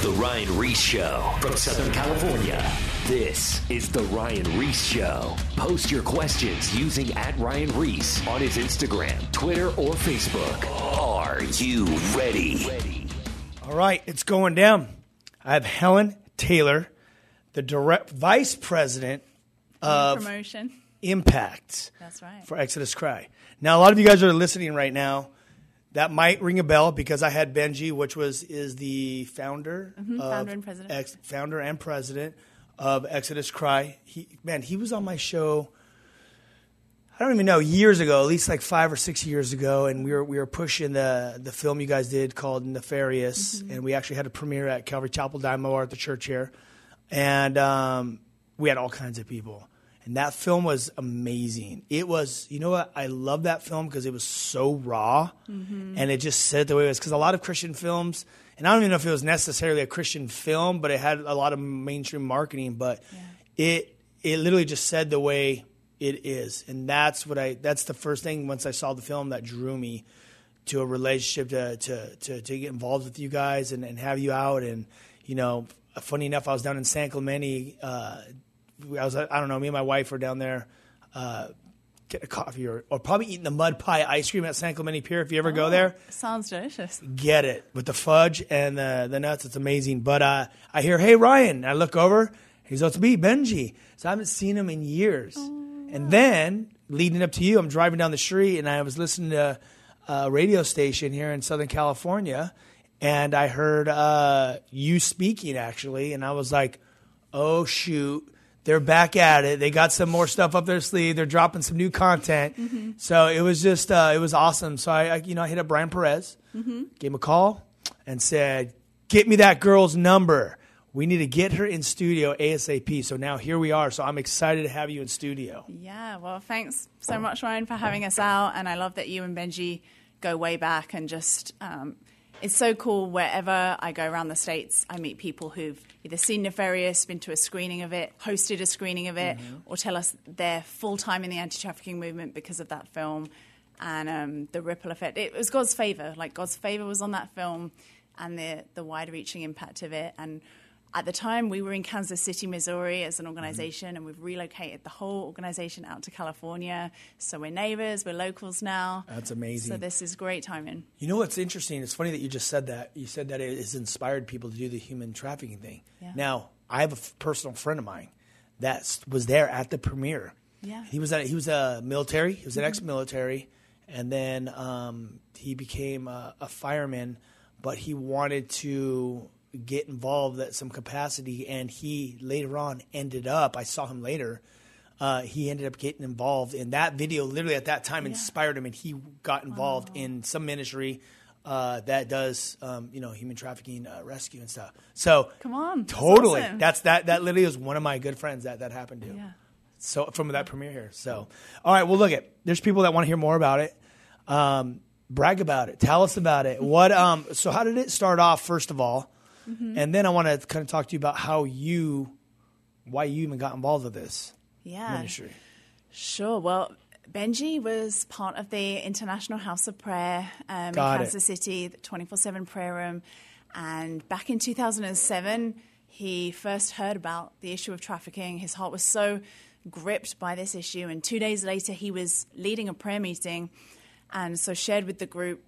The Ryan Reese Show from Southern California. This is The Ryan Reese Show. Post your questions using @Ryan Reese on his Instagram, Twitter, or Facebook. Are you ready? All right, it's going down. I have Helen Taylor, the direct vice president of promotion Impact. That's right. For Exodus Cry. Now, a lot of you guys are listening right now. That might ring a bell because I had Benji, which is the founder, founder and president of Exodus Cry. He was on my show. I don't even know, years ago, at least like 5 or 6 years ago, and we were pushing the film you guys did called Nefarious, and we actually had a premiere at Calvary Chapel Dynamo at the church here, and we had all kinds of people. And that film was amazing. It was, you know what? I love that film because it was so raw, and it just said the way it was. Because a lot of Christian films, and I don't even know if it was necessarily a Christian film, but it had a lot of mainstream marketing. But it literally just said the way it is, and that's the first thing once I saw the film that drew me to a relationship to get involved with you guys and have you out. And you know, funny enough, I was down in San Clemente. I don't know, me and my wife were down there getting a coffee or probably eating the mud pie ice cream at San Clemente Pier. If you ever go there. Sounds delicious. Get it. With the fudge and the nuts. It's amazing. But I hear, hey, Ryan. I look over. He's like, it's me, Benji. So I haven't seen him in years. And then, leading up to you, I'm driving down the street, and I was listening to a radio station here in Southern California, and I heard you speaking, actually, and I was like, oh, shoot. They're back at it. They got some more stuff up their sleeve. They're dropping some new content. So it was just, it was awesome. So I hit up Brian Perez, gave him a call, and said, get me that girl's number. We need to get her in studio ASAP. So now here we are. So I'm excited to have you in studio. Yeah, well, thanks so much, Ryan, for having us out. And I love that you and Benji go way back and just... it's so cool. Wherever I go around the States, I meet people who've either seen Nefarious, been to a screening of it, hosted a screening of it, or tell us they're full-time in the anti-trafficking movement because of that film and the ripple effect. It was God's favor. Like, God's favor was on that film and the wide-reaching impact of it. And at the time, we were in Kansas City, Missouri as an organization, and we've relocated the whole organization out to California. So we're neighbors, we're locals now. That's amazing. So this is great timing. You know what's interesting? It's funny that you just said that. You said that it has inspired people to do the human trafficking thing. Yeah. Now, I have a personal friend of mine that was there at the premiere. Yeah. He was a military. He was an ex-military, and then he became a fireman, but he wanted to get involved at some capacity, and he later on ended up, I saw him later, he ended up getting involved in that video. Literally at that time inspired him, and he got involved in some ministry that does human trafficking rescue and stuff. So come on, totally, that's awesome. that literally is one of my good friends that happened to. Yeah. So from that premiere here. So all right, well, there's people that want to hear more about it. Brag about it. Tell us about it. What so how did it start off, first of all? And then I want to kind of talk to you about why you even got involved with this ministry. Sure. Well, Benji was part of the International House of Prayer in Kansas City, the 24/7 prayer room. And back in 2007, he first heard about the issue of trafficking. His heart was so gripped by this issue. And 2 days later, he was leading a prayer meeting and so shared with the group,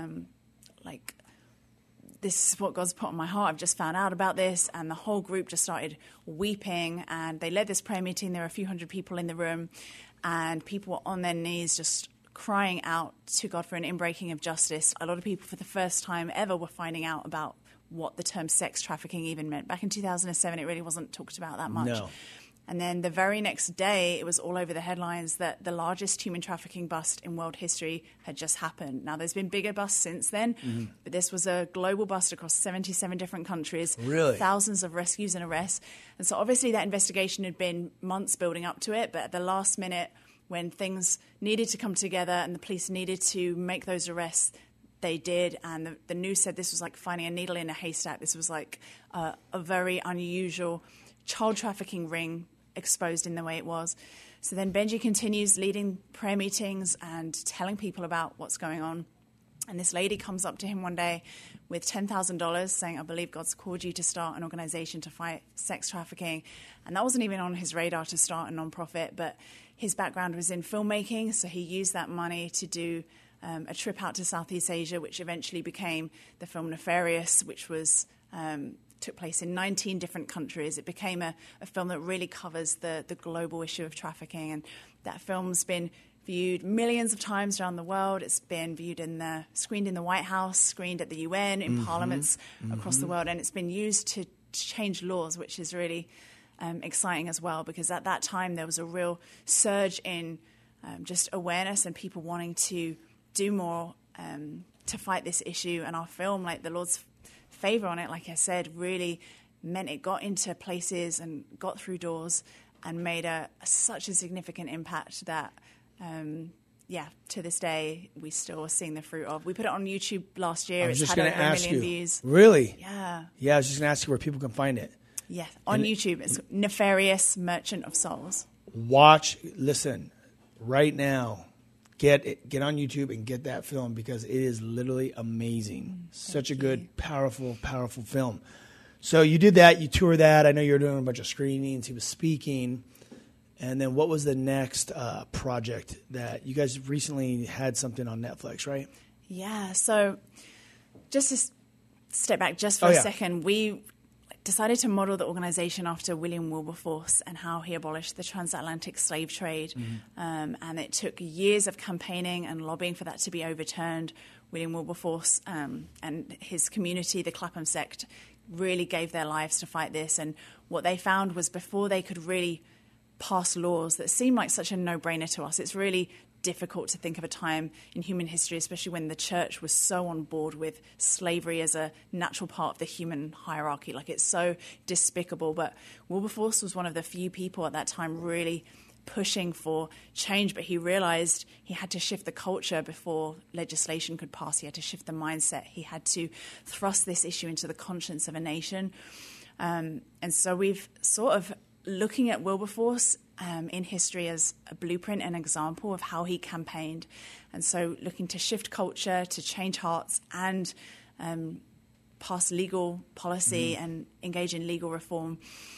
this is what God's put on my heart. I've just found out about this. And the whole group just started weeping. And they led this prayer meeting. There were a few hundred people in the room. And people were on their knees just crying out to God for an inbreaking of justice. A lot of people for the first time ever were finding out about what the term sex trafficking even meant. Back in 2007, it really wasn't talked about that much. No. And then the very next day, it was all over the headlines that the largest human trafficking bust in world history had just happened. Now, there's been bigger busts since then, but this was a global bust across 77 different countries. Really? Thousands of rescues and arrests. And so obviously that investigation had been months building up to it, but at the last minute, when things needed to come together and the police needed to make those arrests, they did. And the news said this was like finding a needle in a haystack. This was like a very unusual child trafficking ring exposed in the way it was. So then Benji continues leading prayer meetings and telling people about what's going on. And this lady comes up to him one day with $10,000 saying, I believe God's called you to start an organization to fight sex trafficking. And that wasn't even on his radar to start a nonprofit, but his background was in filmmaking, so he used that money to do a trip out to Southeast Asia, which eventually became the film Nefarious, which was took place in 19 different countries. It became a film that really covers the global issue of trafficking, and that film's been viewed millions of times around the world. It's been viewed screened in the White House, screened at the UN, in parliaments across the world, and it's been used to change laws, which is really exciting as well, because at that time there was a real surge in just awareness and people wanting to do more to fight this issue. And our film, like the Lord's favor on it, like I said, really meant it got into places and got through doors and made such a significant impact that to this day, we still are seeing the fruit of. We put it on YouTube last year. It's had over 1 million views. Really? Yeah. Yeah, I was just going to ask you where people can find it. Yeah, on YouTube. It's Nefarious Merchant of Souls. Listen, right now, get on YouTube and get that film, because it is literally amazing. Such a good, powerful film. So you did that. You toured that. I know you were doing a bunch of screenings. He was speaking. And then what was the next project that you guys recently had something on Netflix, right? Yeah. So just to step back just for a second, we decided to model the organization after William Wilberforce and how he abolished the transatlantic slave trade. And it took years of campaigning and lobbying for that to be overturned. William Wilberforce and his community, the Clapham sect, really gave their lives to fight this. And what they found was before they could really pass laws that seem like such a no-brainer to us, it's really difficult to think of a time in human history, especially when the church was so on board with slavery as a natural part of the human hierarchy. Like, it's so despicable. But Wilberforce was one of the few people at that time really pushing for change, but he realized he had to shift the culture before legislation could pass. He had to shift the mindset. He had to thrust this issue into the conscience of a nation. And so we've sort of looking at Wilberforce in history as a blueprint and example of how he campaigned. And so looking to shift culture, to change hearts, and pass legal policy and engage in legal reform.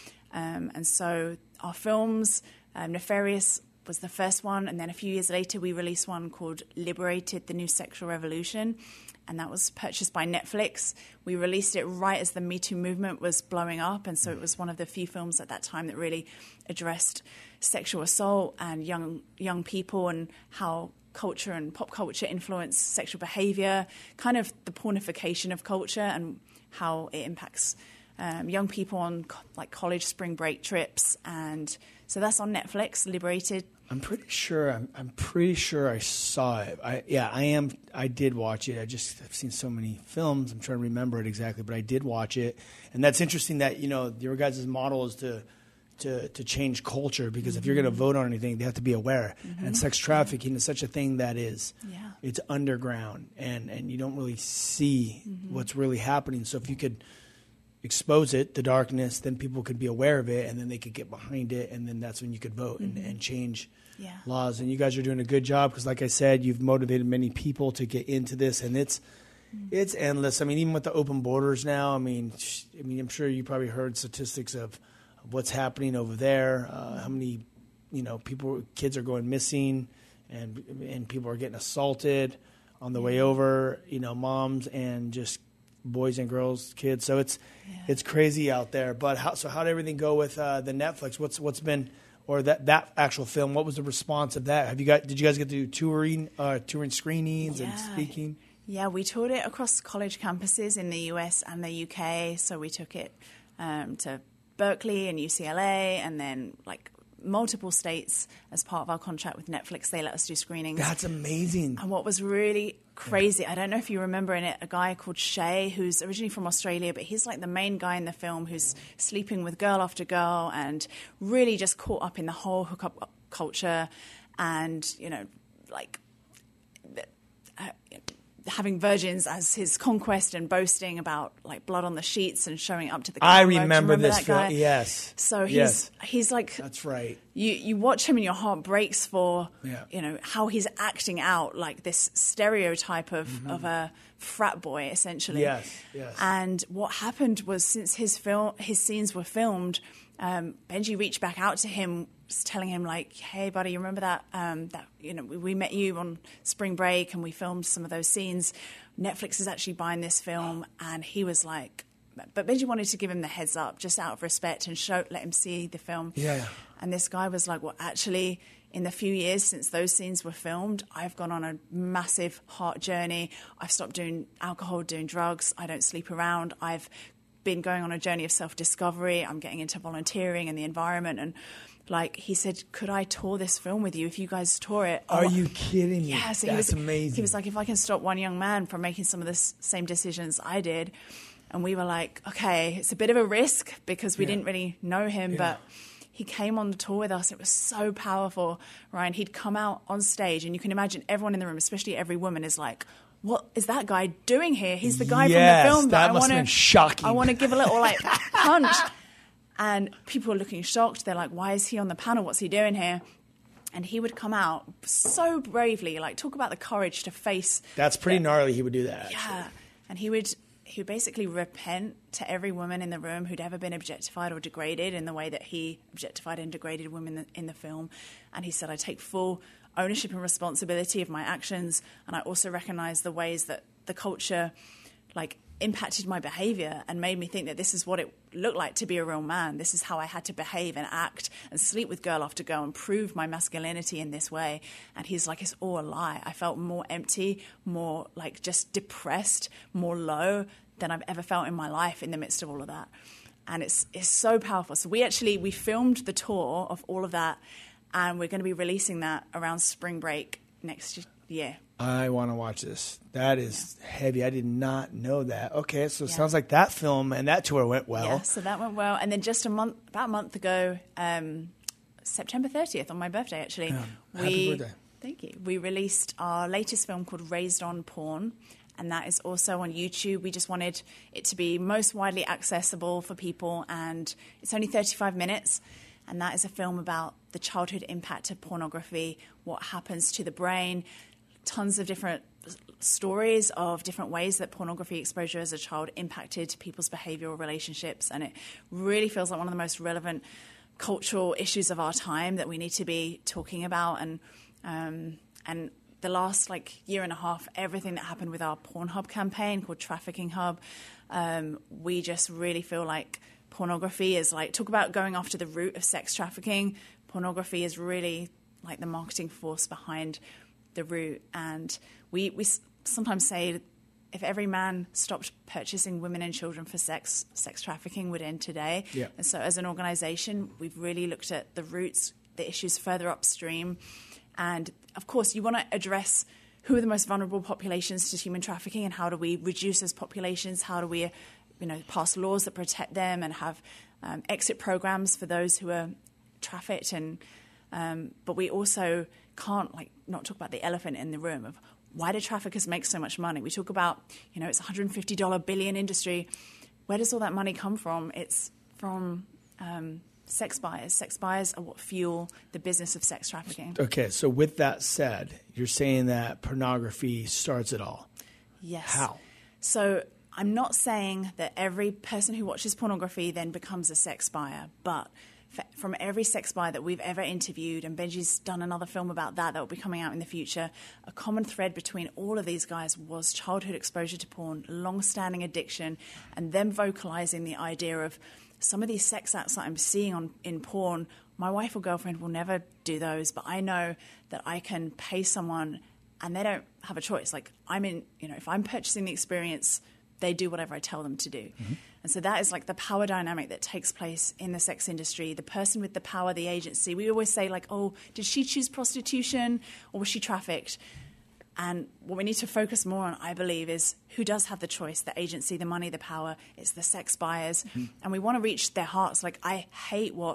And so our films, Nefarious was the first one, and then a few years later we released one called Liberated, the New Sexual Revolution, and that was purchased by Netflix. We released it right as the Me Too movement was blowing up, and so it was one of the few films at that time that really addressed sexual assault and young people and how culture and pop culture influence sexual behavior, kind of the pornification of culture and how it impacts young people on like college spring break trips. And so that's on Netflix, Liberated. I'm pretty sure I saw it. I did watch it. I've seen so many films. I'm trying to remember it exactly, but I did watch it. And that's interesting that, your guys' model is to change culture, because if you're going to vote on anything, they have to be aware. And sex trafficking is such a thing that it's underground, and you don't really see what's really happening. So if you could expose it, the darkness, then people could be aware of it, and then they could get behind it, and then that's when you could vote and change laws. And you guys are doing a good job, because like I said, you've motivated many people to get into this, and it's endless. I mean, even with the open borders now, I mean, I'm sure you probably heard statistics of what's happening over there, how many, kids are going missing, and people are getting assaulted on the way over, moms and just boys and girls, kids. So it's crazy out there. But how did everything go with the Netflix? What's been, or that actual film? What was the response of that? Did you guys get to do touring screenings and speaking? Yeah, we toured it across college campuses in the US and the UK. So we took it to Berkeley and UCLA, and then multiple states as part of our contract with Netflix. They let us do screenings. That's amazing. And what was really crazy, I don't know if you remember in it, a guy called Shay, who's originally from Australia, but he's like the main guy in the film who's sleeping with girl after girl and really just caught up in the whole hookup culture. And, having virgins as his conquest and boasting about like blood on the sheets and showing up to the I camera. remember this film. Yes. So he's like, that's right. You watch him and your heart breaks for how he's acting out like this stereotype of a frat boy essentially. Yes. And what happened was, since his scenes were filmed, Benji reached back out to him, telling him like, "Hey, buddy, you remember that we met you on spring break and we filmed some of those scenes. Netflix is actually buying this film." And he was like, but Benji wanted to give him the heads up just out of respect and let him see the film. Yeah. And this guy was like, "Well, actually, in the few years since those scenes were filmed, I've gone on a massive heart journey. I've stopped doing alcohol, doing drugs. I don't sleep around. I've been going on a journey of self-discovery. I'm getting into volunteering and the environment." And like he said, "Could I tour this film with you if you guys tour it?" Are you kidding me? Yeah, so that's amazing. He was like, "If I can stop one young man from making some of the same decisions I did." And we were like, okay, it's a bit of a risk because we didn't really know him, but he came on the tour with us. It was so powerful, Ryan. He'd come out on stage, and you can imagine everyone in the room, especially every woman, is like, "What is that guy doing here? He's the guy from the film that must have been shocking. I want to give a little like punch." And people were looking shocked. They're like, "Why is he on the panel? What's he doing here?" And he would come out so bravely, like talk about the courage to face. That's pretty gnarly. He would do that. Yeah, and he would basically repent to every woman in the room who'd ever been objectified or degraded in the way that he objectified and degraded women in the film. And he said, "I take full ownership and responsibility of my actions, and I also recognize the ways that the culture like impacted my behavior and made me think that this is what it looked like to be a real man. This is how I had to behave and act and sleep with girl after girl and prove my masculinity in this way." And he's like, "It's all a lie. I felt more empty, more like just depressed, more low than I've ever felt in my life in the midst of all of that." And it's so powerful. So we filmed the tour of all of that, and we're going to be releasing that around spring break next year. I want to watch this. That is heavy. I did not know that. Okay, so it sounds like that film and that tour went well. Yeah, so that went well. And then just about a month ago, September 30th, on my birthday actually, happy birthday. Thank you. We released our latest film called Raised on Porn, and that is also on YouTube. We just wanted it to be most widely accessible for people, and it's only 35 minutes. And that is a film about the childhood impact of pornography, what happens to the brain, tons of different stories of different ways that pornography exposure as a child impacted people's behavioral relationships. And it really feels like one of the most relevant cultural issues of our time that we need to be talking about. And the last year and a half, everything that happened with our Pornhub campaign called Trafficking Hub, we just really feel like pornography is talk about going after the root of sex trafficking. Pornography is really like the marketing force behind the root. And we sometimes say if every man stopped purchasing women and children for sex trafficking would end today. Yeah. And so as an organization, we've really looked at the roots, the issues further upstream. And of course, you want to address who are the most vulnerable populations to human trafficking and how do we reduce those populations? How do we pass laws that protect them and have exit programs for those who are trafficked? And but we also can't not talk about the elephant in the room of why do traffickers make so much money? We talk about, it's a $150 billion industry. Where does all that money come from? It's from sex buyers. Sex buyers are what fuel the business of sex trafficking. Okay, so with that said, you're saying that pornography starts it all. Yes. How? So I'm not saying that every person who watches pornography then becomes a sex buyer, but from every sex buyer that we've ever interviewed, and Benji's done another film about that will be coming out in the future, a common thread between all of these guys was childhood exposure to porn, long-standing addiction, and them vocalizing the idea of some of these sex acts that I'm seeing in porn, my wife or girlfriend will never do those, but I know that I can pay someone and they don't have a choice. If I'm purchasing the experience, they do whatever I tell them to do. Mm-hmm. And so that is the power dynamic that takes place in the sex industry. The person with the power, the agency. We always say did she choose prostitution or was she trafficked? And what we need to focus more on, I believe, is who does have the choice, the agency, the money, the power. It's the sex buyers. Mm-hmm. And we want to reach their hearts. I hate what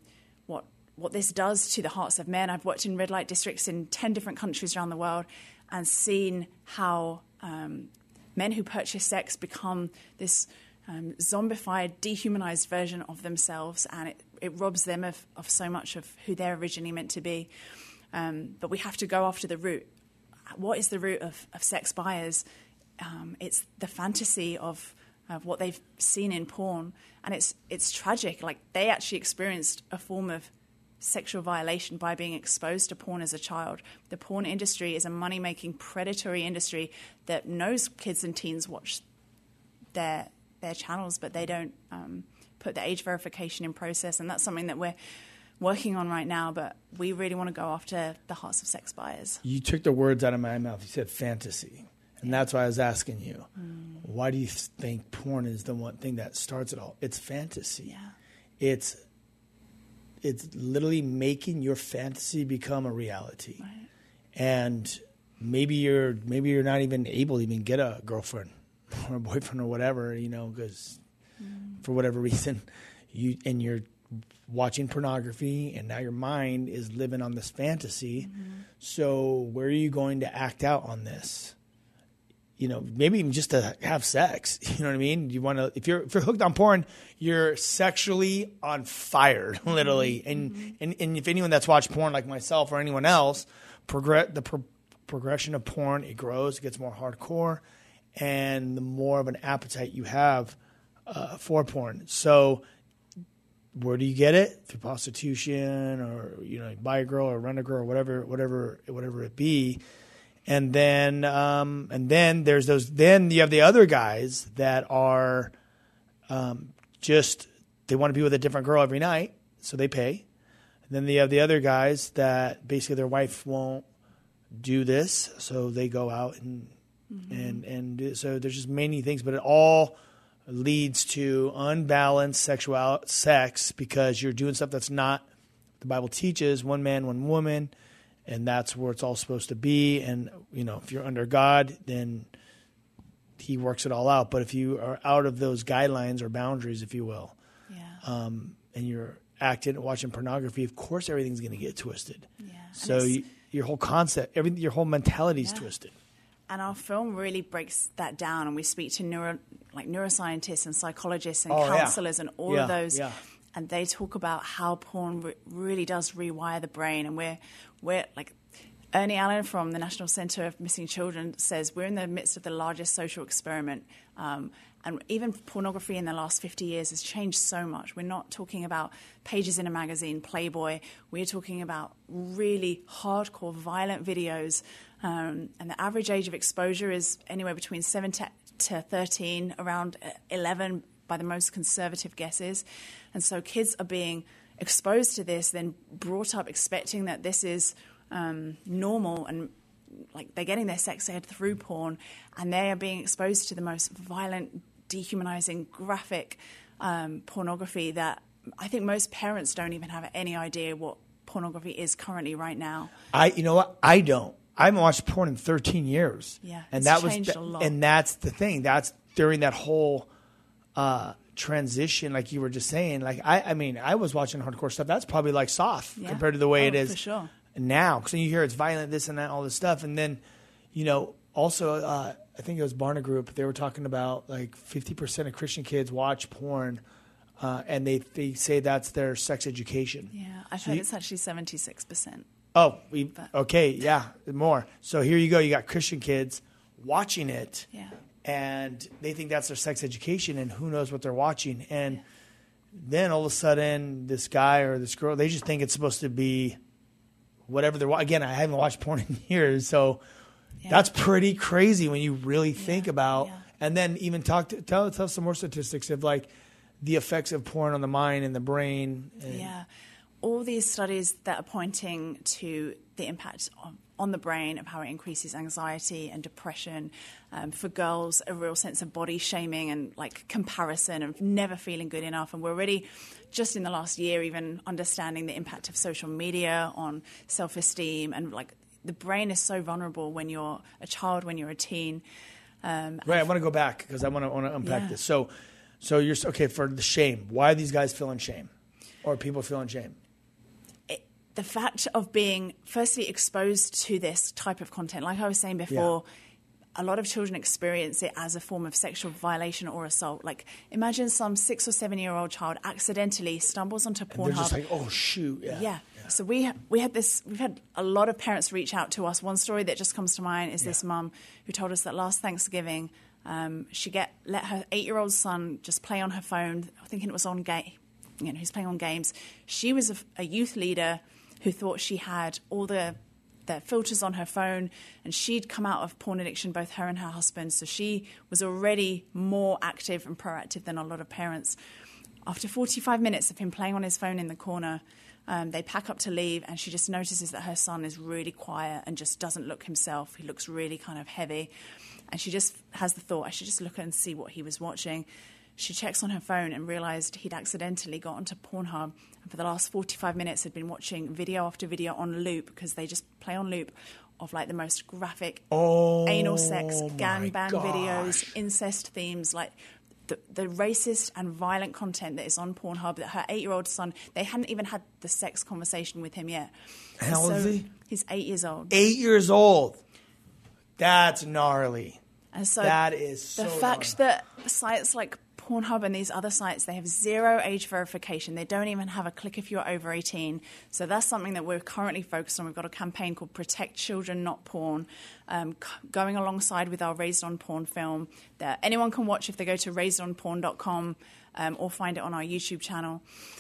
this does to the hearts of men. I've worked in red light districts in 10 different countries around the world. and seen how men who purchase sex become this zombified, dehumanized version of themselves, and it robs them of so much of who they're originally meant to be. But we have to go after the root. What is the root of sex buyers? It's the fantasy of what they've seen in porn, and it's tragic. Like, they actually experienced a form of sexual violation by being exposed to porn as a child. The porn industry is a money-making, predatory industry that knows kids and teens watch their channels, but they don't put the age verification in process, and that's something that we're working on right now, but we really want to go after the hearts of sex buyers. You took the words out of my mouth. You said fantasy. And that's why I was asking you, why do you think porn is the one thing that starts it all? It's fantasy. Yeah. It's literally making your fantasy become a reality. Right. And maybe you're not even able to even get a girlfriend or a boyfriend or whatever, because for whatever reason you're watching pornography, and now your mind is living on this fantasy. So where are you going to act out on this? Maybe even just to have sex. You know what I mean? You want to, if you're hooked on porn, you're sexually on fire, literally. And if anyone that's watched porn like myself or anyone else, progression of porn, it grows, it gets more hardcore, and the more of an appetite you have for porn. So where do you get it? Through prostitution, or buy a girl or rent a girl, or whatever it be. And then there's those. Then you have the other guys that are just, they want to be with a different girl every night, so they pay. And then you have the other guys that basically their wife won't do this, so they go out and so there's just many things, but it all leads to unbalanced sex, because you're doing stuff that's not the Bible teaches. One man, one woman. And that's where it's all supposed to be. And, if you're under God, then he works it all out. But if you are out of those guidelines or boundaries, if you will, and you're acting, watching pornography, of course everything's going to get twisted. Yeah. So your whole concept, your whole mentality is twisted. And our film really breaks that down. And we speak to neuroscientists and psychologists and counselors and all of those. Yeah. And they talk about how porn really does rewire the brain. And we're like, Ernie Allen from the National Center of Missing Children says we're in the midst of the largest social experiment. And even pornography in the last 50 years has changed so much. We're not talking about pages in a magazine, Playboy. We're talking about really hardcore, violent videos. And the average age of exposure is anywhere between 7 to 13, around 11 by the most conservative guesses. And so kids are being exposed to this, then brought up expecting that this is normal, and like they're getting their sex ed through porn, and they are being exposed to the most violent, dehumanizing, graphic pornography that I think most parents don't even have any idea what pornography is currently right now. You know what? I don't. I haven't watched porn in 13 years. Yeah, and it's changed a lot. And that's the thing. That's during that whole transition, like you were just saying. Like I mean, I was watching hardcore stuff. That's probably like soft compared to the way it is for sure. now. Because you hear it's violent, this and that, all this stuff, and then also I think it was Barna Group. They were talking about like 50% of Christian kids watch porn, and they say that's their sex education. Yeah, I've heard it's actually 76%. Oh, okay, yeah, more. So here you go. You got Christian kids watching it. Yeah. And they think that's their sex education, and who knows what they're watching. And then all of a sudden, this guy or this girl, they just think it's supposed to be whatever they're watching. Again, I haven't watched porn in years, so that's pretty crazy when you really think about. And then even tell some more statistics of like the effects of porn on the mind and the brain. All these studies that are pointing to the impact on the brain of how it increases anxiety and depression. For girls, a real sense of body shaming and like comparison of never feeling good enough. And we're already just in the last year even understanding the impact of social media on self-esteem. And like the brain is so vulnerable when you're a child, when you're a teen. Right, I want to go back because I want to unpack this. So you're okay for the shame. Why are these guys feeling shame, or people feeling shame? the fact of being firstly exposed to this type of content, like I was saying before, a lot of children experience it as a form of sexual violation or assault. Like, imagine some 6 or 7 year old child accidentally stumbles onto Pornhub. They're just like, oh shoot, yeah. So we've had a lot of parents reach out to us. One story that just comes to mind is this mum who told us that last Thanksgiving, she let her 8-year-old son just play on her phone, thinking it was on he's playing on games. She was a youth leader who thought she had all the filters on her phone, and she'd come out of porn addiction, both her and her husband. So she was already more active and proactive than a lot of parents. After 45 minutes of him playing on his phone in the corner, they pack up to leave, and she just notices that her son is really quiet and just doesn't look himself. He looks really kind of heavy. And she just has the thought, I should just look and see what he was watching. She checks on her phone and realised he'd accidentally got onto Pornhub, and for the last 45 minutes had been watching video after video on loop, because they just play on loop of like the most graphic anal sex, gangbang videos, incest themes, like the racist and violent content that is on Pornhub, that her 8-year-old son, they hadn't even had the sex conversation with him yet. How old is he? He's 8 years old. 8 years old. That's gnarly. And so that is so the fact that sites like Pornhub and these other sites, they have zero age verification. They don't even have a click if you're over 18. So that's something that we're currently focused on. We've got a campaign called Protect Children, Not Porn, going alongside with our Raised on Porn film that anyone can watch if they go to raisedonporn.com or find it on our YouTube channel.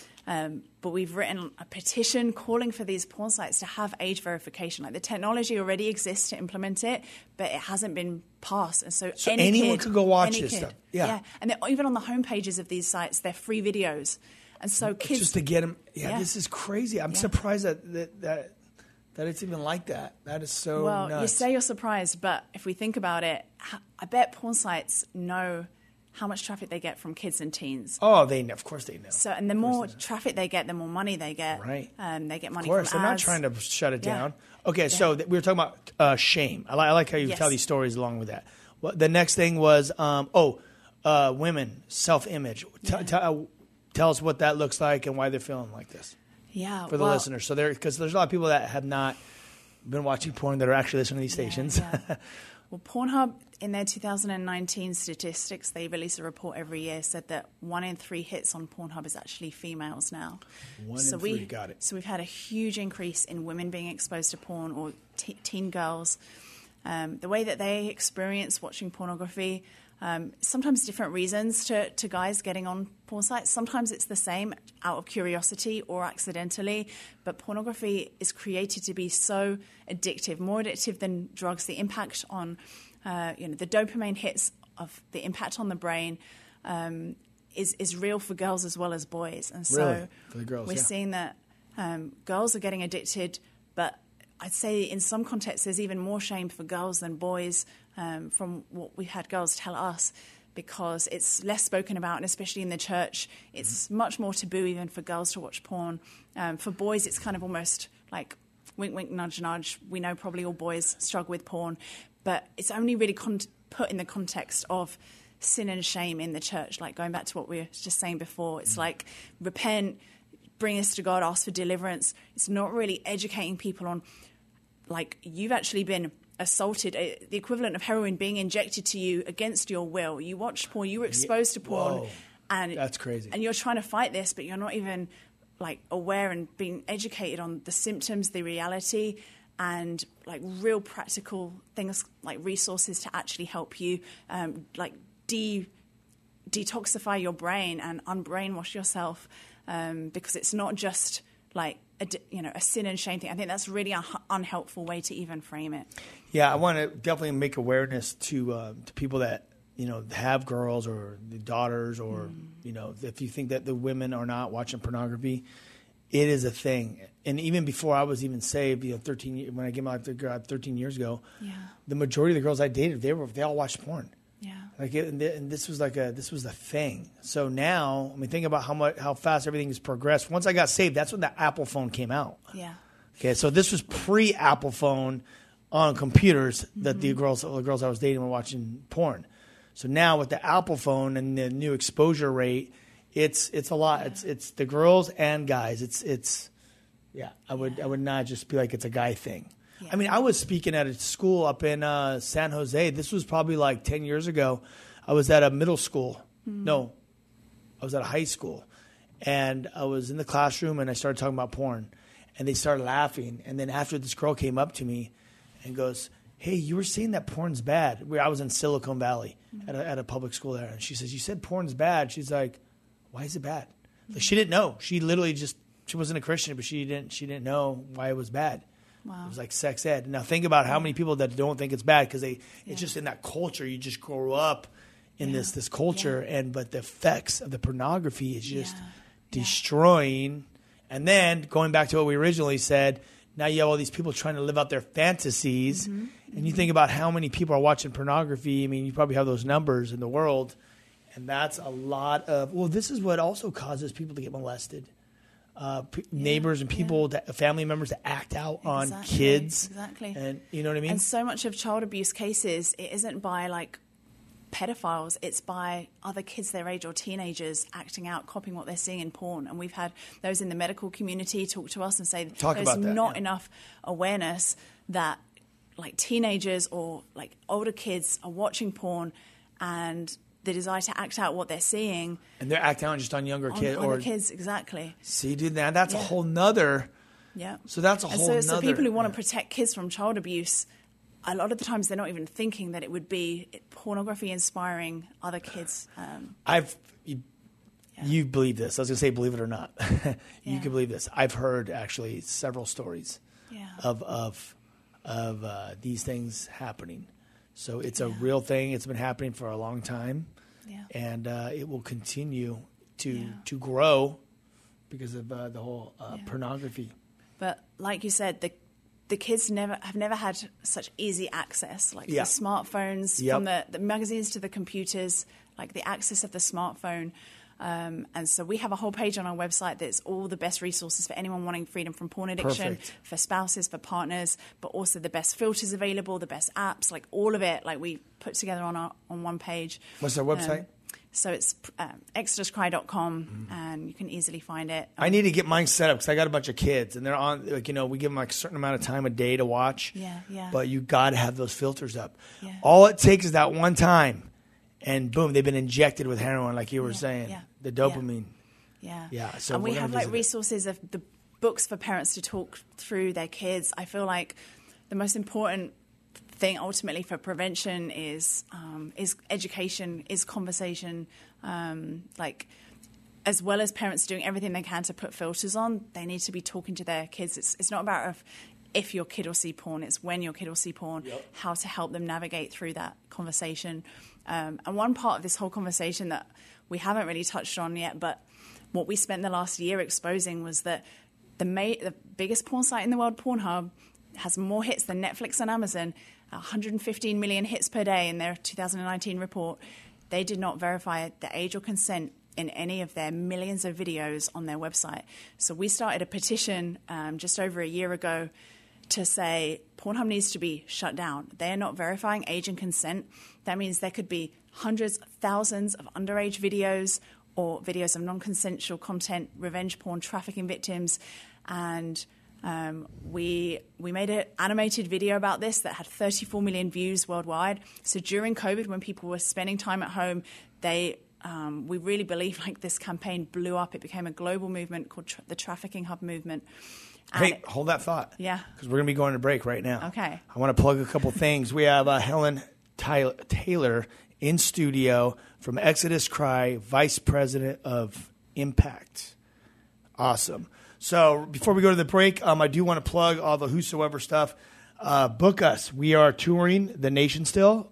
But we've written a petition calling for these porn sites to have age verification. Like, the technology already exists to implement it, but it hasn't been passed. And so anyone could go watch this stuff. Yeah. And even on the homepages of these sites, they're free videos. And so kids... Just to get them... Yeah, this is crazy. I'm surprised that it's even like that. That is so nuts. Well, you say you're surprised, but if we think about it, I bet porn sites know how much traffic they get from kids and teens. Oh, of course they know. So, and the more traffic they get, the more money they get. Right. They get money from ads. They're not trying to shut it down. Okay, so we were talking about shame. I like how you tell these stories along with that. Well, the next thing was, women, self-image. Tell us what that looks like and why they're feeling like this. Yeah. For the listeners. So because there's a lot of people that have not been watching porn that are actually listening to these stations. Yeah. Well, Pornhub, in their 2019 statistics, they release a report every year, said that 1 in 3 hits on Pornhub is actually females now. 1 in 3, got it. So we've had a huge increase in women being exposed to porn, or teen girls. The way that they experience watching pornography, sometimes different reasons to guys getting on porn sites. Sometimes it's the same, out of curiosity or accidentally, but pornography is created to be so addictive, more addictive than drugs. The impact on, the dopamine hits of the impact on the brain is real for girls as well as boys. And so really? For the girls, we're seeing that girls are getting addicted, but I'd say in some contexts there's even more shame for girls than boys, from what we had girls tell us, because it's less spoken about, and especially in the church, it's much more taboo even for girls to watch porn. For boys, it's kind of almost like wink, wink, nudge, nudge. We know probably all boys struggle with porn, but it's only really put in the context of sin and shame in the church, like going back to what we were just saying before. It's like, repent, bring us to God, ask for deliverance. It's not really educating people on, like, you've actually been assaulted, the equivalent of heroin being injected to you against your will. You watched porn, you were exposed to porn. Whoa. And that's crazy. And you're trying to fight this, but you're not even like aware and being educated on the symptoms, the reality, and like real practical things like resources to actually help you like detoxify your brain and unbrainwash yourself, because it's not just like a sin and shame thing. I think that's really an unhelpful way to even frame it. Yeah, I want to definitely make awareness to people that have girls or the daughters, or if you think that the women are not watching pornography, it is a thing. And even before I was even saved, 13 when I gave my life to God 13 years ago, the majority of the girls I dated, they all watched porn. Yeah. And this was the thing. So now, I mean, think about how fast everything has progressed. Once I got saved, that's when the Apple phone came out. Yeah. Okay, so this was pre-Apple phone on computers that the girls I was dating were watching porn. So now with the Apple phone and the new exposure rate, it's a lot. Yeah. It's the girls and guys. It's Yeah, I would not just be like it's a guy thing. Yeah. I mean, I was speaking at a school up in San Jose. This was probably like 10 years ago. I was at a middle school. No, I was at a high school. And I was in the classroom, and I started talking about porn. And they started laughing. And then after, this girl came up to me and goes, hey, you were saying that porn's bad. I was in Silicon Valley at a public school there. And she says, you said porn's bad. She's like, why is it bad? Like, she didn't know. She literally she wasn't a Christian, but she didn't know why it was bad. Wow. It was like sex ed. Now think about how many people that don't think it's bad because it's just in that culture. You just grow up in this culture, but the effects of the pornography is just destroying. And then going back to what we originally said, now you have all these people trying to live out their fantasies, and you think about how many people are watching pornography. I mean, you probably have those numbers in the world, and that's a lot of. Well, this is what also causes people to get molested. Neighbors and people, family members that act out on kids. Exactly. And you know what I mean? And so much of child abuse cases, it isn't by like pedophiles, it's by other kids their age or teenagers acting out, copying what they're seeing in porn. And we've had those in the medical community talk to us and say there's not enough awareness that like teenagers or like older kids are watching porn and the desire to act out what they're seeing. And they're acting out just on younger kids. On the kids, exactly. See, dude, that's a whole nother. Yeah. So that's a whole nother. So people who want to protect kids from child abuse, a lot of the times they're not even thinking that it would be pornography inspiring other kids. You believe this. I was going to say believe it or not. You can believe this. I've heard actually several stories of these things happening. So it's a real thing. It's been happening for a long time, and it will continue to grow because of the whole pornography. But like you said, the kids have never had such easy access, like the smartphones, from the magazines to the computers, like the access of the smartphone. And so we have a whole page on our website that's all the best resources for anyone wanting freedom from porn addiction, for spouses, for partners, but also the best filters available, the best apps, like all of it, like we put together on one page. What's our website? So it's exoduscry.com, and you can easily find it. I need to get mine set up because I got a bunch of kids, and they're on. Like, we give them like a certain amount of time a day to watch. Yeah. But you got to have those filters up. Yeah. All it takes is that one time, and boom, they've been injected with heroin, like you were saying. Yeah. The dopamine. Yeah. So and we have like resources of the books for parents to talk through their kids. I feel like the most important thing ultimately for prevention is education, is conversation. Like, as well as parents doing everything they can to put filters on, they need to be talking to their kids. It's not about if your kid will see porn, it's when your kid will see porn, how to help them navigate through that conversation. And one part of this whole conversation that we haven't really touched on yet, but what we spent the last year exposing was that the biggest porn site in the world, Pornhub, has more hits than Netflix and Amazon, 115 million hits per day in their 2019 report. They did not verify the age or consent in any of their millions of videos on their website. So we started a petition just over a year ago to say Pornhub needs to be shut down. They are not verifying age and consent. That means there could be hundreds, thousands of underage videos or videos of non-consensual content, revenge porn, trafficking victims. And we made an animated video about this that had 34 million views worldwide. So during COVID, when people were spending time at home, we really believe like this campaign blew up. It became a global movement called the Trafficking Hub movement. Hey, hold that thought. Yeah. Because we're going to be going to break right now. Okay. I want to plug a couple things. We have Helen Taylor in studio from Exodus Cry, Vice President of Impact. Awesome. So before we go to the break, I do want to plug all the Whosoever stuff. Book us. We are touring the nation still.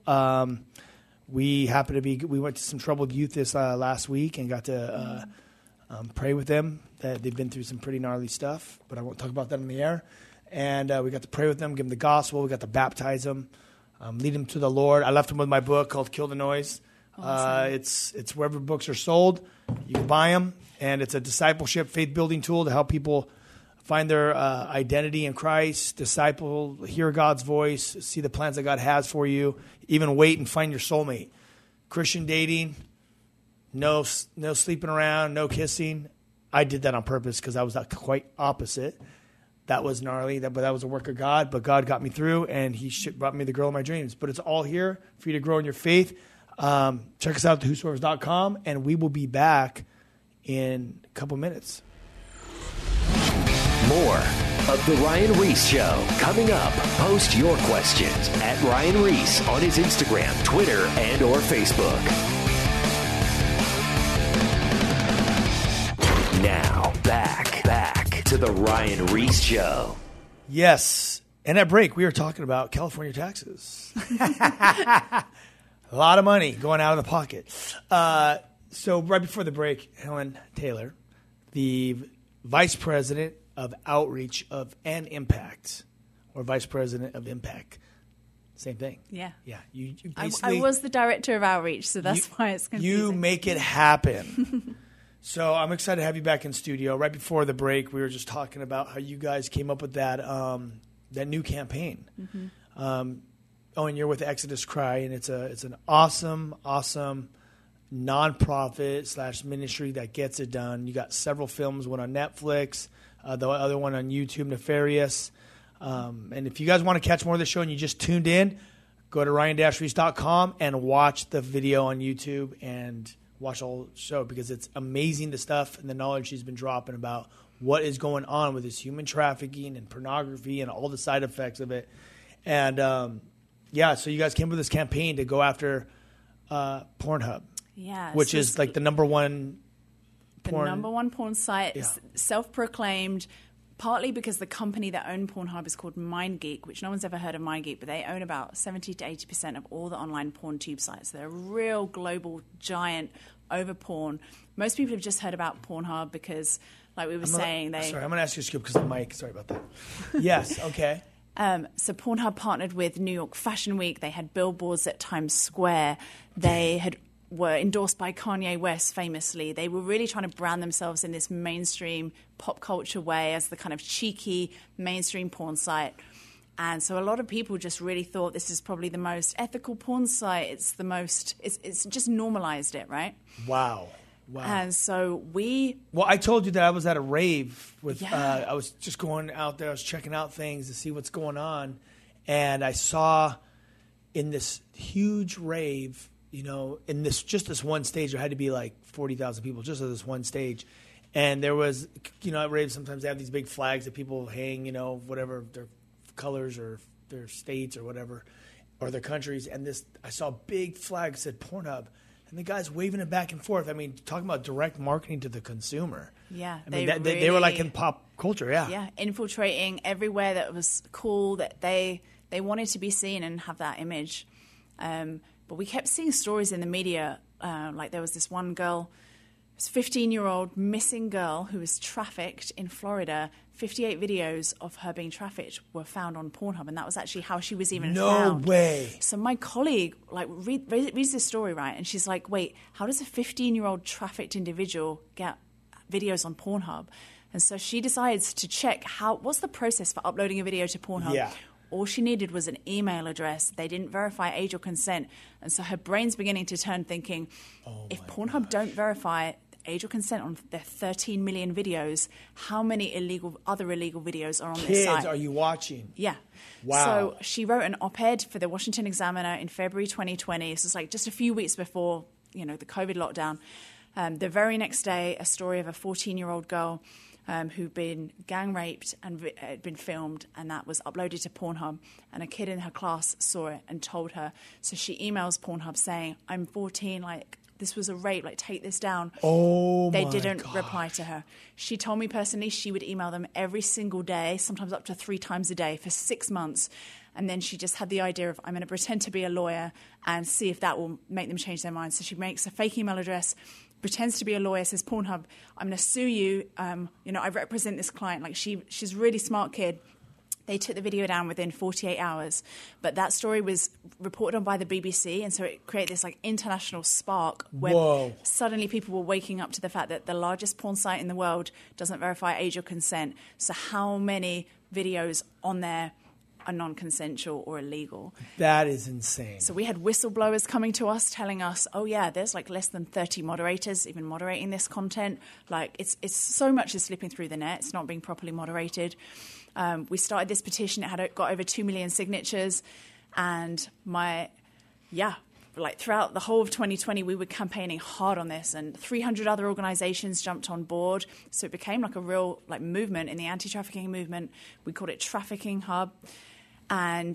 We went to some troubled youth this last week and got to pray with them. They've been through some pretty gnarly stuff, but I won't talk about that on the air. And we got to pray with them, give them the gospel. We got to baptize them, lead them to the Lord. I left them with my book called Kill the Noise. Awesome. It's wherever books are sold. You can buy them, and it's a discipleship, faith-building tool to help people find their identity in Christ, disciple, hear God's voice, see the plans that God has for you, even wait and find your soulmate. Christian dating, no sleeping around, no kissing. I did that on purpose because I was quite opposite. That was gnarly, but that was a work of God. But God got me through, and He brought me the girl of my dreams. But it's all here for you to grow in your faith. Check us out at whosoevers.com, and we will be back in a couple minutes. More of The Ryan Ries Show coming up. Post your questions at Ryan Ries on his Instagram, Twitter, and or Facebook. Now, back to The Ryan Ries Show. Yes. And at break, we were talking about California taxes. A lot of money going out of the pocket. So right before the break, Helen Taylor, the Vice President of Outreach and Impact, or Vice President of Impact. Same thing. Yeah. Yeah. You basically, I was the Director of Outreach, so that's why it's confusing. You make it happen. So I'm excited to have you back in studio. Right before the break, we were just talking about how you guys came up with that new campaign. Mm-hmm. And you're with Exodus Cry, and it's an awesome nonprofit / ministry that gets it done. You got several films, one on Netflix, the other one on YouTube, Nefarious. And if you guys want to catch more of the show and you just tuned in, go to ryan-reese.com and watch the video on YouTube and watch the whole show, because it's amazing, the stuff and the knowledge she's been dropping about what is going on with this human trafficking and pornography and all the side effects of it. And so you guys came with this campaign to go after Pornhub. Yeah, which is like the number one porn. The number one porn site, Yeah. Self-proclaimed, partly because the company that owned Pornhub is called MindGeek, which no one's ever heard of MindGeek, but they own about 70 to 80% of all the online porn tube sites. They're a real global giant over porn. Most people have just heard about Pornhub because, like we were saying, Sorry, I'm going to ask you to skip because of the mic. Sorry about that. Yes, okay. So Pornhub partnered with New York Fashion Week. They had billboards at Times Square. They were endorsed by Kanye West famously. They were really trying to brand themselves in this mainstream pop culture way as the kind of cheeky mainstream porn site. And so a lot of people just really thought this is probably the most ethical porn site. It's just normalized it, right? Wow. And so Well, I told you that I was at a rave with, I was just going out there, I was checking out things to see what's going on. And I saw in this huge rave, in this one stage, there had to be like 40,000 people just at this one stage. And there was, at raves, sometimes they have these big flags that people hang, whatever their colors or their states or whatever, or their countries. And I saw a big flag that said Pornhub. And the guy's waving it back and forth. I mean, talking about direct marketing to the consumer. Yeah. They were like in pop culture, yeah. Yeah, infiltrating everywhere that was cool, that they wanted to be seen and have that image. But we kept seeing stories in the media, like there was this one girl, this 15-year-old missing girl who was trafficked in Florida. 58 videos of her being trafficked were found on Pornhub, and that was actually how she was even found. No way. So my colleague reads this story, right, and she's like, wait, how does a 15-year-old trafficked individual get videos on Pornhub? And so she decides to check what's the process for uploading a video to Pornhub. Yeah. All she needed was an email address. They didn't verify age or consent. And so her brain's beginning to turn, thinking, if Pornhub don't verify age or consent on their 13 million videos, how many other illegal videos are on this site? Kids, are you watching? Yeah. Wow. So she wrote an op-ed for the Washington Examiner in February 2020. This was like just a few weeks before, the COVID lockdown. The very next day, a story of a 14-year-old girl who'd been gang raped and had been filmed, and that was uploaded to Pornhub, and a kid in her class saw it and told her. So she emails Pornhub saying, I'm 14, this was a rape, take this down. They didn't reply to her. She told me personally she would email them every single day, sometimes up to 3 times a day for 6 months. And then she just had the idea of, I'm going to pretend to be a lawyer and see if that will make them change their minds. So she makes a fake email address, pretends to be a lawyer, says, Pornhub, I'm going to sue you. I represent this client. She's a really smart kid. They took the video down within 48 hours. But that story was reported on by the BBC, and so it created this international spark where suddenly people were waking up to the fact that the largest porn site in the world doesn't verify age or consent. So how many videos on there are non-consensual or illegal. That is insane. So we had whistleblowers coming to us telling us, oh yeah, there's like less than 30 moderators even moderating this content. Like it's so much is slipping through the net. It's not being properly moderated. We started this petition. It got over 2 million signatures. And throughout the whole of 2020, we were campaigning hard on this, and 300 other organizations jumped on board. So it became like a real like movement in the anti-trafficking movement. We called it Trafficking Hub. And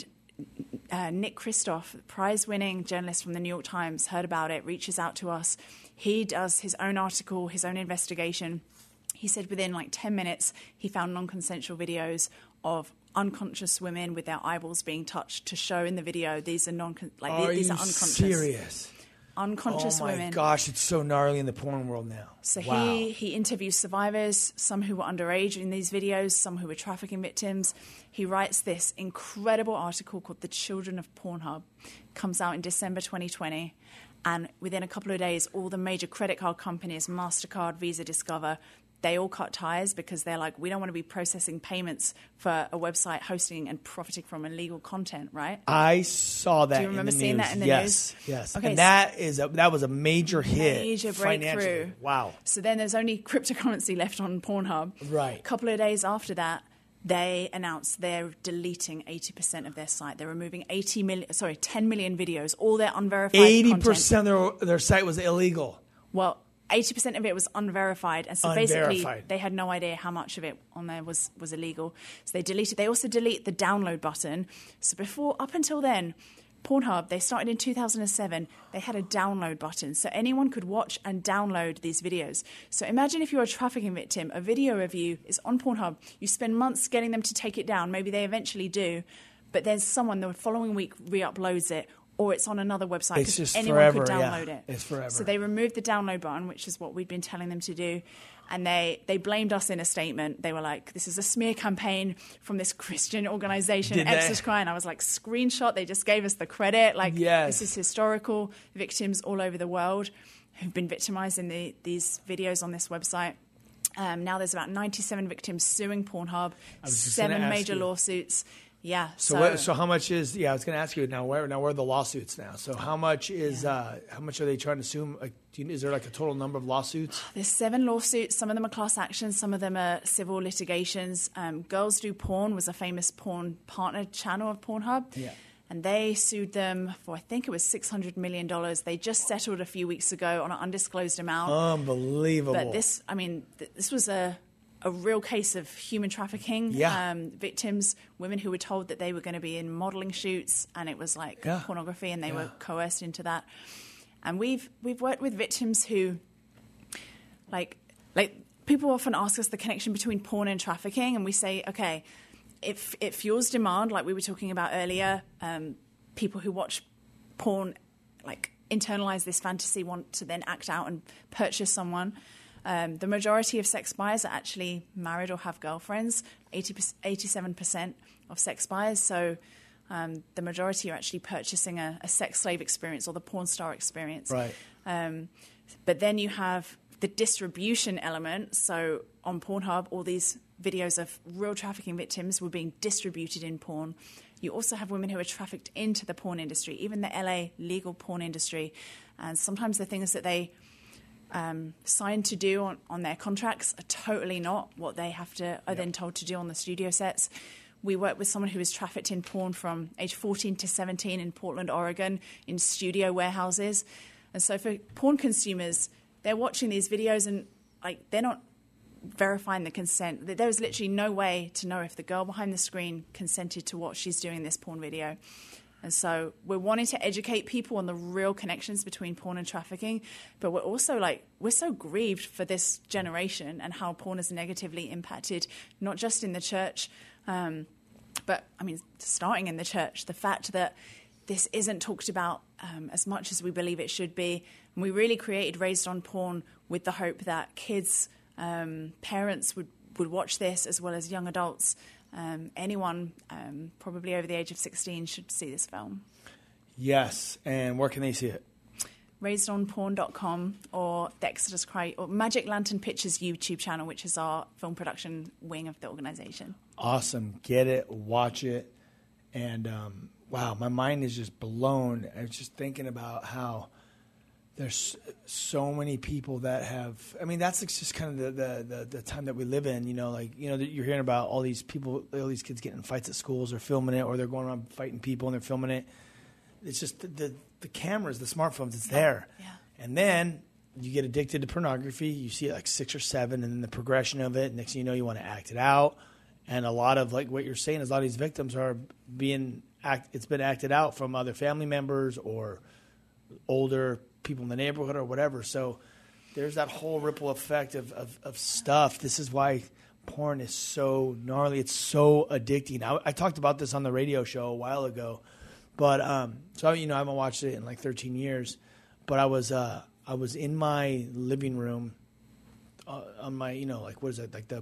Nick Kristof, prize-winning journalist from the New York Times, heard about it, reaches out to us. He does his own article, his own investigation. He said within like 10 minutes, he found non-consensual videos of unconscious women with their eyeballs being touched to show in the video these are these are unconscious. Serious? Unconscious women. Oh my gosh, it's so gnarly in the porn world now. So wow. he interviews survivors, some who were underage in these videos, some who were trafficking victims. He writes this incredible article called The Children of Pornhub. Comes out in December 2020. And within a couple of days, all the major credit card companies, MasterCard, Visa, Discover, they all cut ties because they're like, we don't want to be processing payments for a website hosting and profiting from illegal content, right? I saw that. Do you remember seeing that in the news? news? Yes. Okay, and that was a major hit. Major breakthrough. Wow. So then there's only cryptocurrency left on Pornhub. Right. A couple of days after that, they announced they're deleting 80% of their site. They're removing 10 million videos, all their unverified 80% of their site was illegal. Well, 80% of it was unverified, and so basically they had no idea how much of it on there was illegal. So they deleted. They also delete the download button. So up until then, Pornhub, they started in 2007. They had a download button, so anyone could watch and download these videos. So imagine if you're a trafficking victim, a video of you is on Pornhub. You spend months getting them to take it down. Maybe they eventually do, but there's someone the following week re-uploads it, or it's on another website because anyone forever, could download it. It's forever. So they removed the download button, which is what we'd been telling them to do. And they blamed us in a statement. They were like, this is a smear campaign from this Christian organization, Exodus Cry. And I was like, screenshot. They just gave us the credit. Like, This is historical. Victims all over the world who've been victimized in these videos on this website. Now there's about 97 victims suing Pornhub, 7 major lawsuits. Yeah. So how much is? Yeah, I was going to ask you now. Where are the lawsuits now? So how much is? How much are they trying to sue? Is there like a total number of lawsuits? There's 7 lawsuits. Some of them are class actions. Some of them are civil litigations. Girls Do Porn was a famous porn partner channel of Pornhub. Yeah. And they sued them for, I think it was $600 million. They just settled a few weeks ago on an undisclosed amount. Unbelievable. But this was a real case of human trafficking. Yeah. Victims, women who were told that they were going to be in modeling shoots, and it was like pornography, and they were coerced into that. And we've worked with victims who, like people often ask us the connection between porn and trafficking, and we say, okay, if it fuels demand, like we were talking about earlier, people who watch porn, like internalize this fantasy, want to then act out and purchase someone. The majority of sex buyers are actually married or have girlfriends, 87% of sex buyers. So the majority are actually purchasing a sex slave experience or the porn star experience. Right. But then you have the distribution element. So on Pornhub, all these videos of real trafficking victims were being distributed in porn. You also have women who are trafficked into the porn industry, even the LA legal porn industry. And sometimes the things that they signed to do on their contracts are totally not what they are then told to do on the studio sets. We worked with someone who was trafficked in porn from age 14 to 17 in Portland, Oregon, in studio warehouses. And so for porn consumers, they're watching these videos and they're not verifying the consent. There was literally no way to know if the girl behind the screen consented to what she's doing in this porn video. And so we're wanting to educate people on the real connections between porn and trafficking, but we're also we're so grieved for this generation and how porn has negatively impacted not just in the church, but I mean, starting in the church, the fact that this isn't talked about as much as we believe it should be. And we really created Raised on Porn with the hope that kids, parents would watch this, as well as young adults. Anyone probably over the age of 16 should see this film. Yes. And where can they see it? RaisedOnPorn.com or the Exodus Cry or Magic Lantern Pictures YouTube channel, which is our film production wing of the organization. Awesome. Get it, watch it, And wow, my mind is just blown. I was just thinking about how there's so many people that have. I mean, that's just kind of the time that we live in. You're hearing about all these people, all these kids getting in fights at schools, or filming it, or they're going around fighting people and they're filming it. It's just the cameras, the smartphones. It's there, and then you get addicted to pornography. You see it like 6 or 7, and then the progression of it. Next thing you know, you want to act it out. And a lot of, like what you're saying, is a lot of these victims are it's been acted out from other family members or older people in the neighborhood or whatever. So there's that whole ripple effect of stuff. This is why porn is so gnarly. It's so addicting. I talked about this on the radio show a while ago, but so I haven't watched it in like 13 years. But I was in my living room on my like what is it, like the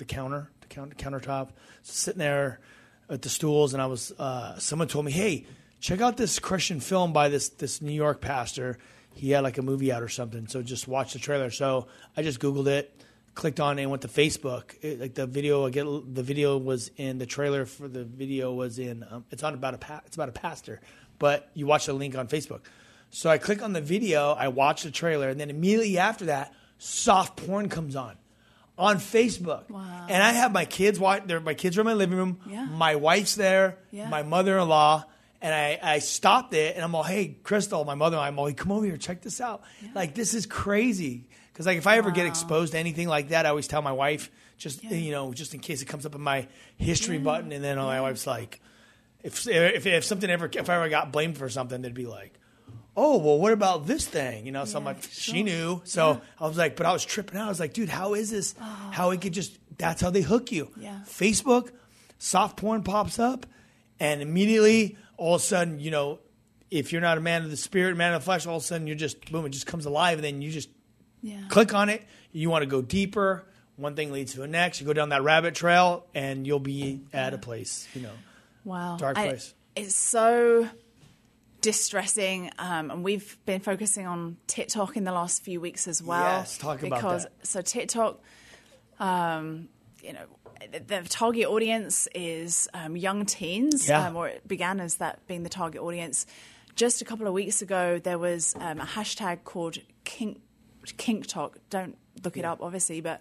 countertop, sitting there at the stools, and I was someone told me, hey, check out this Christian film by this New York pastor. He had like a movie out or something, so just watch the trailer. So I just Googled it, clicked on it, and went to Facebook. The video was in the trailer for the video was in. It's about a pastor, but you watch the link on Facebook. So I click on the video, I watch the trailer, and then immediately after that, soft porn comes on Facebook. Wow. And I have my kids my kids are in my living room. Yeah. My wife's there. Yeah. My mother-in-law. And I stopped it, and I'm all, hey, Crystal, my mother-in-law, I'm all, come over here, check this out. Yeah. Like, this is crazy. Because, like, if I ever get exposed to anything like that, I always tell my wife, just in case it comes up in my history button. And then my wife's like, if I ever got blamed for something, they'd be like, oh, well, what about this thing? So I'm like, she knew. So I was like, but I was tripping out. I was like, dude, how is this? How it could that's how they hook you. Yeah. Facebook, soft porn pops up, and immediately, all of a sudden, if you're not a man of the spirit, man of the flesh, all of a sudden you're just, boom, it just comes alive, and then you just click on it. You want to go deeper. One thing leads to the next. You go down that rabbit trail, and you'll be at a place, wow, dark place. It's so distressing, and we've been focusing on TikTok in the last few weeks as well. Yes, talk about that. So TikTok, the target audience is young teens, or it began as that being the target audience. Just a couple of weeks ago, there was a hashtag called KinkTok. Don't look it up, obviously, but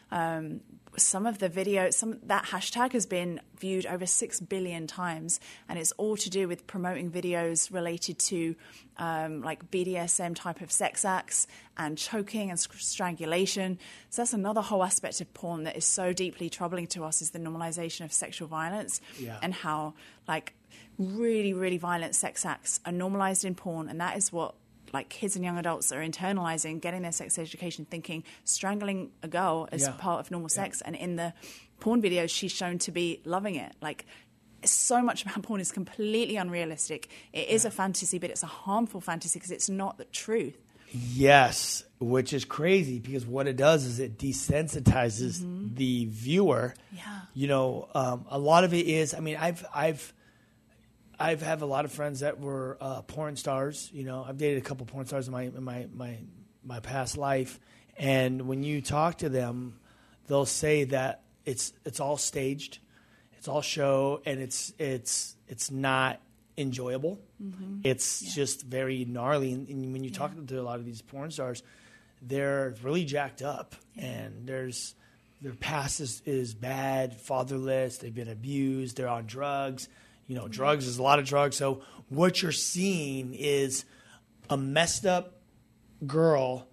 some of the that hashtag has been viewed over 6 billion times, and it's all to do with promoting videos related to like BDSM type of sex acts and choking and strangulation. So that's another whole aspect of porn that is so deeply troubling to us, is the normalization of sexual violence and how like really, really violent sex acts are normalized in porn, and that is what like kids and young adults are internalizing, getting their sex education, thinking strangling a girl is part of normal sex. And in the porn videos, she's shown to be loving it. Like, so much about porn is completely unrealistic. It is a fantasy, but it's a harmful fantasy because it's not the truth. Yes, which is crazy, because what it does is it desensitizes the viewer. Yeah. A lot of it is, I mean, I've had a lot of friends that were porn stars. I've dated a couple porn stars in my past life, and when you talk to them, they'll say that it's all staged, it's all show, and it's not enjoyable. It's just very gnarly. And when you talk to a lot of these porn stars, they're really jacked up, and their past is bad, fatherless. They've been abused. They're on drugs. Drugs is a lot of drugs. So what you're seeing is a messed up girl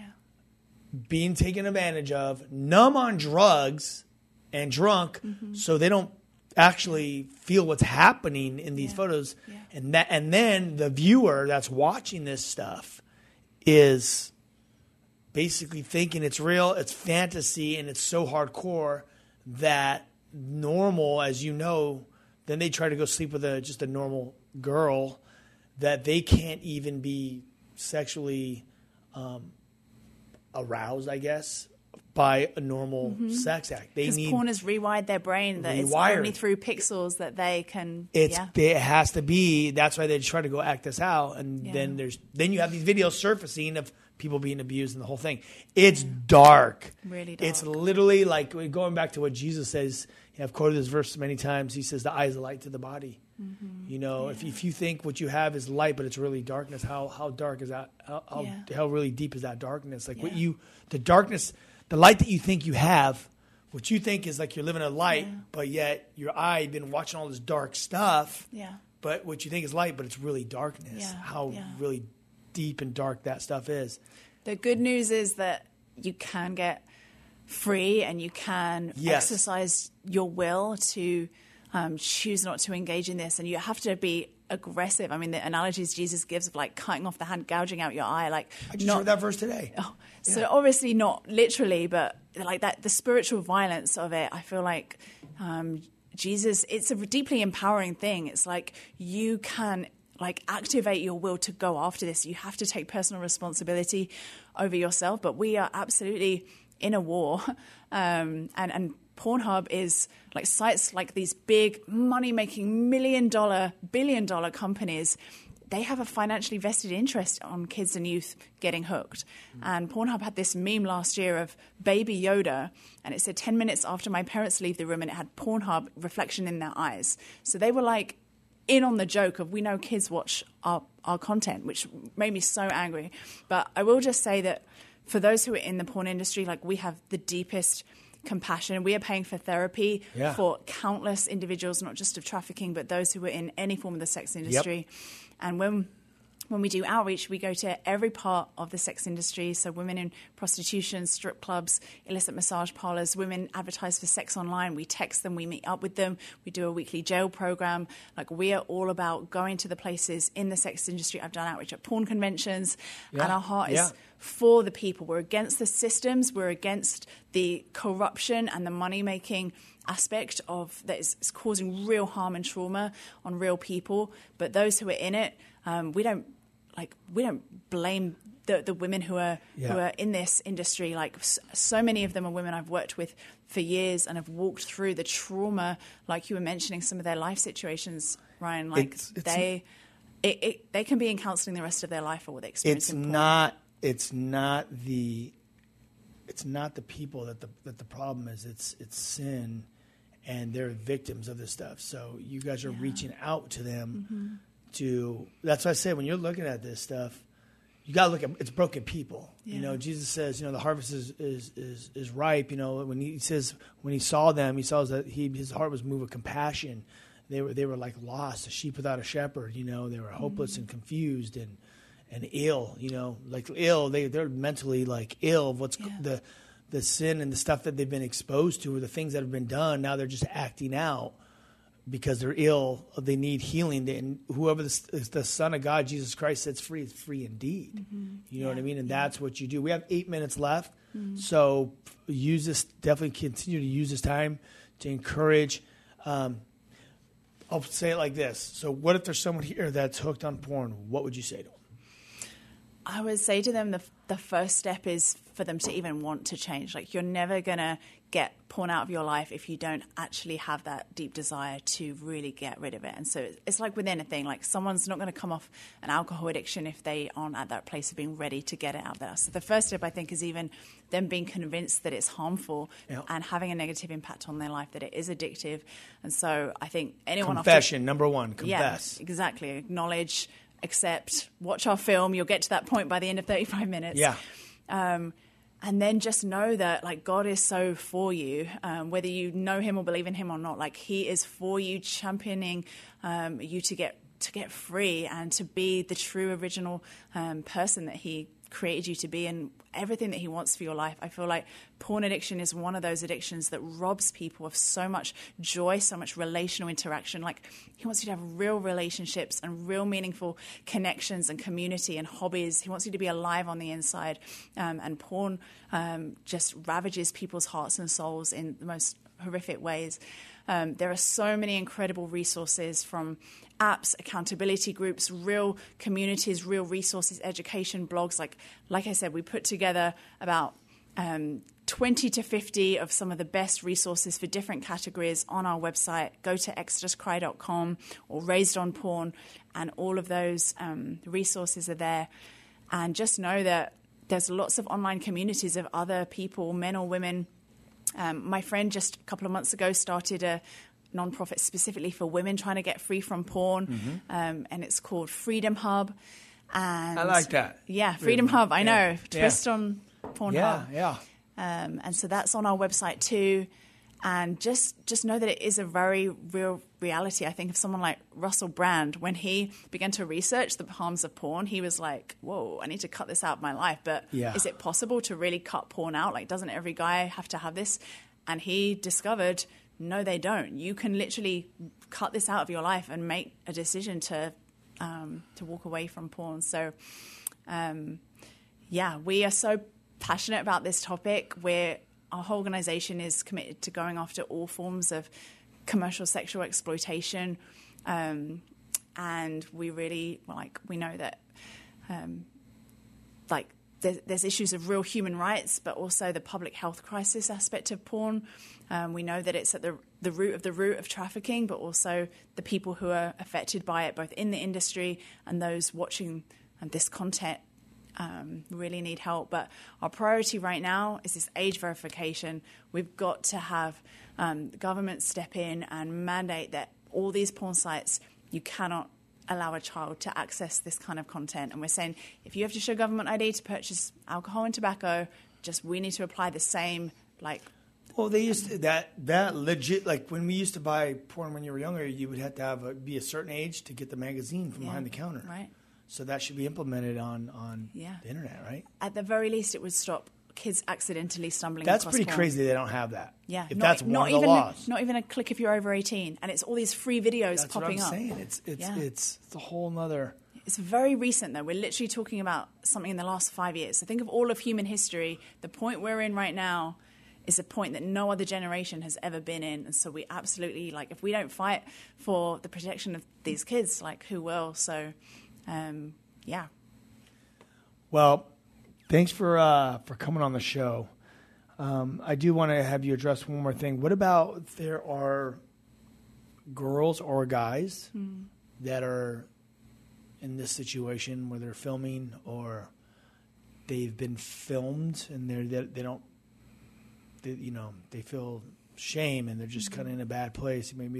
being taken advantage of, numb on drugs and drunk, so they don't actually feel what's happening in these photos. Yeah. And then the viewer that's watching this stuff is basically thinking it's real, it's fantasy, and it's so hardcore that normal, as then they try to go sleep with just a normal girl, that they can't even be sexually aroused, I guess, by a normal sex act. Because porn has rewired their brain that it's only through pixels that they can. It has to be. That's why they try to go act this out, and then you have these videos surfacing of people being abused and the whole thing. It's dark. Really dark. It's literally like going back to what Jesus says. I've quoted this verse many times. He says, the eye is the light to the body. You know, if you think what you have is light, but it's really darkness, how dark is that? How really deep is that darkness? Like the darkness, the light that you think you have, what you think is like you're living a light, but yet your eye, you've been watching all this dark stuff. Yeah. But what you think is light, but it's really darkness. Yeah. How really deep and dark that stuff is. The good news is that you can get free and you can exercise your will to choose not to engage in this. And you have to be aggressive. I mean, the analogies Jesus gives of like cutting off the hand, gouging out your eye. Like I just heard that verse today. So obviously not literally, but like that, the spiritual violence of it, I feel like Jesus, it's a deeply empowering thing. It's like you can like activate your will to go after this. You have to take personal responsibility over yourself. But we are absolutely in a war. And Pornhub is like sites like these big money-making $1 billion companies. They have a financially vested interest on kids and youth getting hooked. And Pornhub had this meme last year of Baby Yoda, and it said 10 minutes after my parents leave the room, and it had Pornhub reflection in their eyes. So they were like in on the joke of, we know kids watch our content, which made me so angry. But I will just say that for those who are in the porn industry, like we have the deepest compassion. We are paying for therapy for countless individuals, not just of trafficking, but those who are in any form of the sex industry. And when we do outreach, we go to every part of the sex industry. So women in prostitution, strip clubs, illicit massage parlors, women advertise for sex online. We text them, we meet up with them. We do a weekly jail program. Like we are all about going to the places in the sex industry. I've done outreach at porn conventions, and our heart is for the people. We're against the systems. We're against the corruption and the money-making aspect of that is causing real harm and trauma on real people. But those who are in it, we don't blame the women who are in this industry. Like so many of them are women I've worked with for years and have walked through the trauma, like you were mentioning, some of their life situations, Ryan. Like they can be in counseling the rest of their life for what they experience. It's not the people that the problem is. It's sin, and they're victims of this stuff. So you guys are reaching out to them. That's why I say when you're looking at this stuff, you got to look at it's broken people. You know, Jesus says, the harvest is ripe. You know, when he says when he saw them, he saw that his heart was moved with compassion. They were like lost, a sheep without a shepherd. You know, they were hopeless and confused and ill, like ill. They're mentally like ill of what's the sin and the stuff that they've been exposed to, or the things that have been done. Now they're just acting out because they're ill. They need healing. And whoever is the Son of God, Jesus Christ, sets free is free indeed. You know what I mean? And that's what you do. We have 8 minutes left. So use this, definitely continue to use this time to encourage. I'll say it like this. So what if there's someone here that's hooked on porn? What would you say to them? I would say to them the first step is for them to even want to change. Like you're never going to get porn out of your life if you don't actually have that deep desire to really get rid of it. And so it's like with anything, like someone's not going to come off an alcohol addiction if they aren't at that place of being ready to get it out there. So the first step, I think, is even them being convinced that it's harmful and having a negative impact on their life, that it is addictive. And so I think anyone... Confession, number one, confess. Yeah, exactly. Acknowledge, accept, watch our film. You'll get to that point by the end of 35 minutes. Yeah. And then just know that, like, God is so for you, whether you know him or believe in him or not. Like, he is for you, championing you to get free and to be the true original person that he created you to be, and everything that he wants for your life. I feel like porn addiction is one of those addictions that robs people of so much joy, so much relational interaction. Like, he wants you to have real relationships and real meaningful connections and community and hobbies. He wants you to be alive on the inside. And porn just ravages people's hearts and souls in the most horrific ways. There are so many incredible resources, from apps, accountability groups, real communities, real resources, education, blogs. Like I said, we put together about 20 to 50 of some of the best resources for different categories on our website. Go to exoduscry.com or Raised on Porn, and all of those resources are there. And just know that there's lots of online communities of other people, men or women, My friend just a couple of months ago started a nonprofit specifically for women trying to get free from porn, and it's called Freedom Hub. And I like that. Yeah, Freedom Hub. I know. Twist on Pornhub. Yeah. And so that's on our website too. And just know that it is a very real reality. I think of someone like Russell Brand, when he began to research the harms of porn, he was like, whoa, I need to cut this out of my life. But is it possible to really cut porn out? Like, doesn't every guy have to have this? And he discovered, no, they don't. You can literally cut this out of your life and make a decision to walk away from porn. So, we are so passionate about this topic. Our whole organization is committed to going after all forms of commercial sexual exploitation. And we really, we know that, there's issues of real human rights, but also the public health crisis aspect of porn. We know that it's at the root of trafficking, but also the people who are affected by it, both in the industry and those watching this content, really need help. But our priority right now is this age verification. We've got to have the government step in and mandate that all these porn sites, you cannot allow a child to access this kind of content. And we're saying, if you have to show government ID to purchase alcohol and tobacco, we need to apply the same, Well, they used to, that legit, when we used to buy porn when you were younger, you would have to be a certain age to get the magazine from behind the counter. Right. So that should be implemented on the internet, right? At the very least, it would stop kids accidentally stumbling across That's pretty porn. crazy they don't have that. Yeah. If that's one of the laws. Not even a click if you're over 18. And it's all these free videos popping up. That's what I'm saying. It's a whole nother... It's very recent, though. We're literally talking about something in the last 5 years. So think of all of human history. The point we're in right now is a point that no other generation has ever been in. And so we absolutely, if we don't fight for the protection of these kids, who will? So, Well, thanks for coming on the show. I do want to have you address one more thing. What about if there are girls or guys that are in this situation where they're filming or they've been filmed and they feel shame and they're just kind of in a bad place. Maybe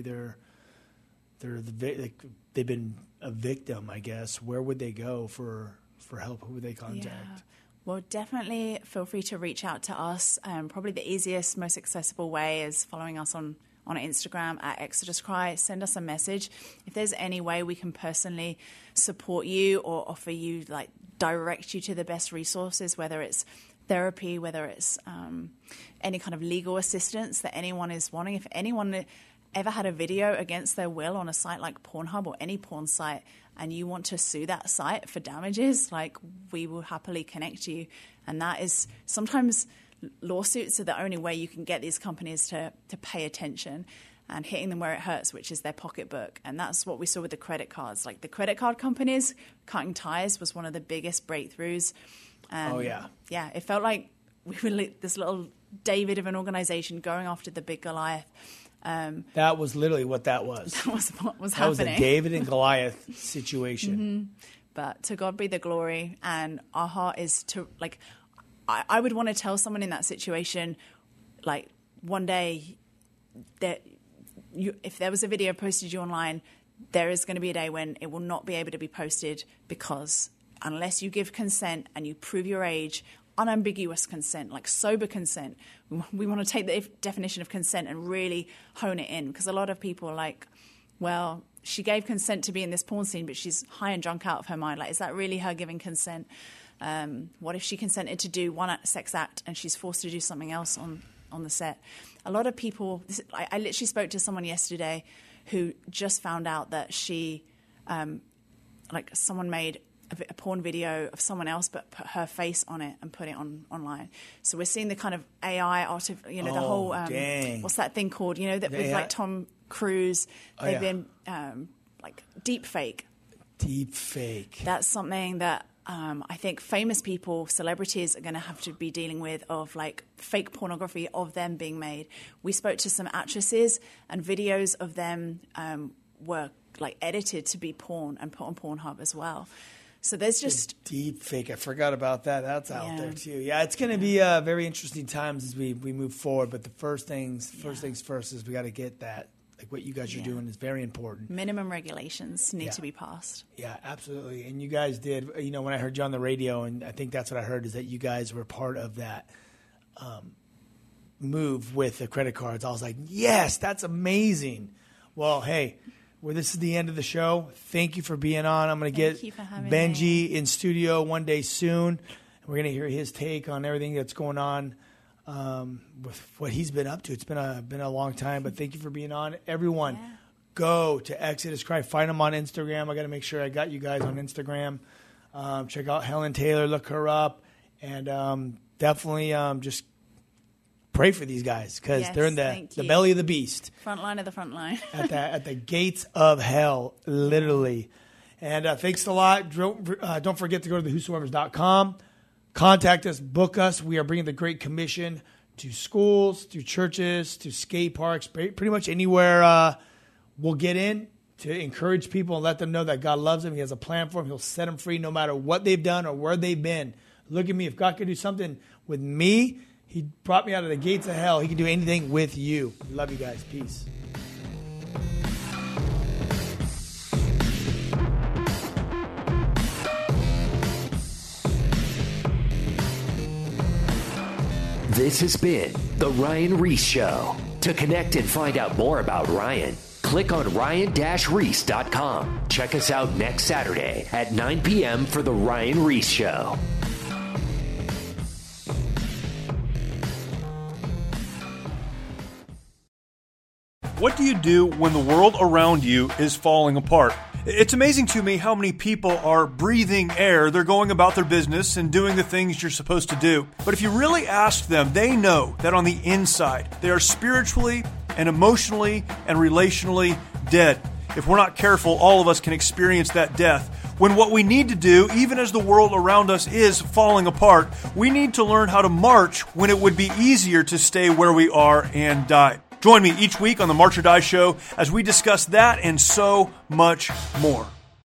they've been a victim, I guess. Where would they go for help? Who would they contact? Yeah. Well, definitely feel free to reach out to us. Probably the easiest, most accessible way is following us on Instagram at Exodus Cry. Send us a message. If there's any way we can personally support you or offer you, direct you to the best resources, whether it's therapy, whether it's any kind of legal assistance that anyone is wanting. If anyone ever had a video against their will on a site like Pornhub or any porn site and you want to sue that site for damages, we will happily connect you. And that is sometimes lawsuits are the only way you can get these companies to pay attention and hitting them where it hurts, which is their pocketbook. And that's what we saw with the credit cards. The credit card companies, cutting ties was one of the biggest breakthroughs. And yeah, it felt like we were this little David of an organization going after the big Goliath. That was literally what that was. That was what was happening. That was a David and Goliath situation. Mm-hmm. But to God be the glory. And our heart is to, I would want to tell someone in that situation, one day, that if there was a video posted you online, there is going to be a day when it will not be able to be posted because unless you give consent and you prove your age, unambiguous consent, sober consent, we want to take the definition of consent and really hone it in, because a lot of people are like, well, she gave consent to be in this porn scene, but she's high and drunk out of her mind. Is that really her giving consent? What if she consented to do one sex act and she's forced to do something else on the set? A lot of people, I literally spoke to someone yesterday who just found out that she, someone made a porn video of someone else but put her face on it and put it online. So we're seeing the kind of AI, the whole, what's that thing called? With Tom Cruise, they've been deep fake. Deep fake. That's something that I think famous people, celebrities are going to have to be dealing with, of fake pornography of them being made. We spoke to some actresses and videos of them were edited to be porn and put on Pornhub as well. So there's just deep fake. I forgot about that. That's out there too. Yeah, it's going to be very interesting times as we move forward. But the first things first is we got to get that. Like what you guys are doing is very important. Minimum regulations need to be passed. Yeah, absolutely. And you guys did. You know, when I heard you on the radio, and I think that's what I heard is that you guys were part of that move with the credit cards. I was like, yes, that's amazing. Well, hey. Well, this is the end of the show. Thank you for being on. I'm going to get Benji in studio one day soon. We're going to hear his take on everything that's going on with what he's been up to. It's been a long time, but thank you for being on. Everyone, go to Exodus Cry. Find him on Instagram. I got to make sure I got you guys on Instagram. Check out Helen Taylor. Look her up. And definitely just pray for these guys because they're in the belly of the beast. Front line of the front line. at the gates of hell, literally. And thanks a lot. Don't forget to go to thewhosoevers.com. Contact us, book us. We are bringing the Great Commission to schools, to churches, to skate parks, pretty much anywhere we'll get in to encourage people and let them know that God loves them. He has a plan for them. He'll set them free no matter what they've done or where they've been. Look at me. If God could do something with me, He brought me out of the gates of hell. He can do anything with you. Love you guys. Peace. This has been The Ryan Ries Show. To connect and find out more about Ryan, click on ryan-reese.com. Check us out next Saturday at 9 p.m. for The Ryan Ries Show. What do you do when the world around you is falling apart? It's amazing to me how many people are breathing air. They're going about their business and doing the things you're supposed to do. But if you really ask them, they know that on the inside, they are spiritually and emotionally and relationally dead. If we're not careful, all of us can experience that death. When what we need to do, even as the world around us is falling apart, we need to learn how to march when it would be easier to stay where we are and die. Join me each week on the March or Die Show as we discuss that and so much more.